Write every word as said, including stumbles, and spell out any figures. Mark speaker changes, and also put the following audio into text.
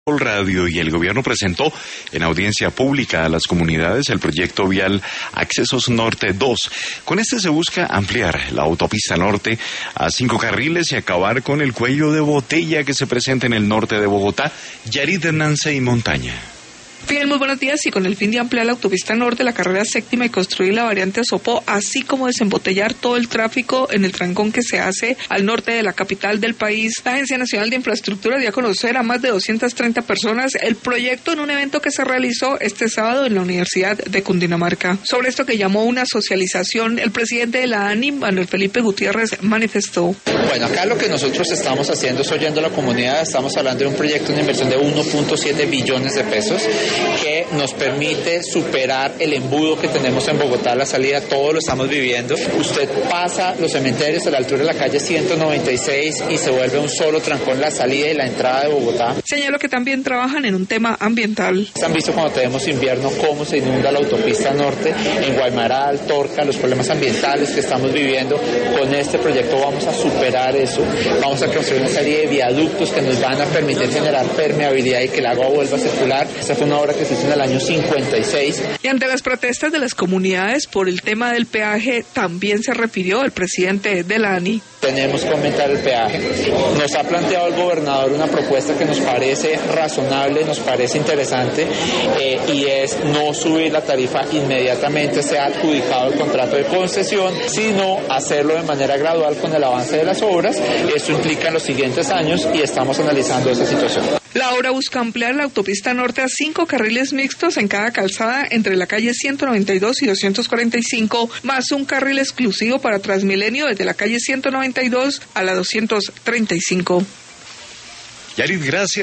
Speaker 1: Radio y el gobierno presentó en audiencia pública a las comunidades el proyecto vial Accesos Norte dos. Con este se busca ampliar la autopista norte a cinco carriles y acabar con el cuello de botella que se presenta en el norte de Bogotá. Yarid Hernández y Montaña.
Speaker 2: Bien, muy buenos días. Y con el fin de ampliar la autopista norte, la carrera séptima y construir la variante Sopó, así como desembotellar todo el tráfico en el trancón que se hace al norte de la capital del país, la Agencia Nacional de Infraestructura dio a conocer a más de doscientas treinta personas el proyecto en un evento que se realizó este sábado en la Universidad de Cundinamarca. Sobre esto, que llamó una socialización, el presidente de la ANI, Manuel Felipe Gutiérrez, manifestó.
Speaker 3: Bueno, acá lo que nosotros estamos haciendo es oyendo a la comunidad. Estamos hablando de un proyecto, una inversión de uno punto siete billones de pesos, que nos permite superar el embudo que tenemos en Bogotá, la salida, todos lo estamos viviendo. Usted pasa los cementerios a la altura de la calle ciento noventa y seis y se vuelve un solo trancón la salida y la entrada de Bogotá.
Speaker 2: Señaló que también trabajan en un tema ambiental.
Speaker 3: Han visto cuando tenemos invierno cómo se inunda la autopista norte en Guaymaral, Torca, los problemas ambientales que estamos viviendo. Con este proyecto vamos a superar eso. Vamos a construir una serie de viaductos que nos van a permitir generar permeabilidad y que el agua vuelva a circular. Esta fue una obra que se hizo en el año cincuenta y seis.
Speaker 2: Y ante las protestas de las comunidades por el tema del peaje, también se refirió el presidente de la ANI.
Speaker 3: Tenemos que aumentar el peaje. Nos ha planteado el gobernador una propuesta que nos parece razonable, nos parece interesante, eh, y es no subir la tarifa inmediatamente sea adjudicado el contrato de concesión, sino hacerlo de manera gradual con el avance de las obras. Esto implica en los siguientes años y estamos analizando esa situación.
Speaker 2: La obra busca ampliar la autopista norte a cinco carriles mixtos en cada calzada entre la calle ciento noventa y dos y doscientos cuarenta y cinco, más un carril exclusivo para Transmilenio desde la calle ciento noventa y dos a la doscientos treinta y cinco.
Speaker 1: Yarid, gracias.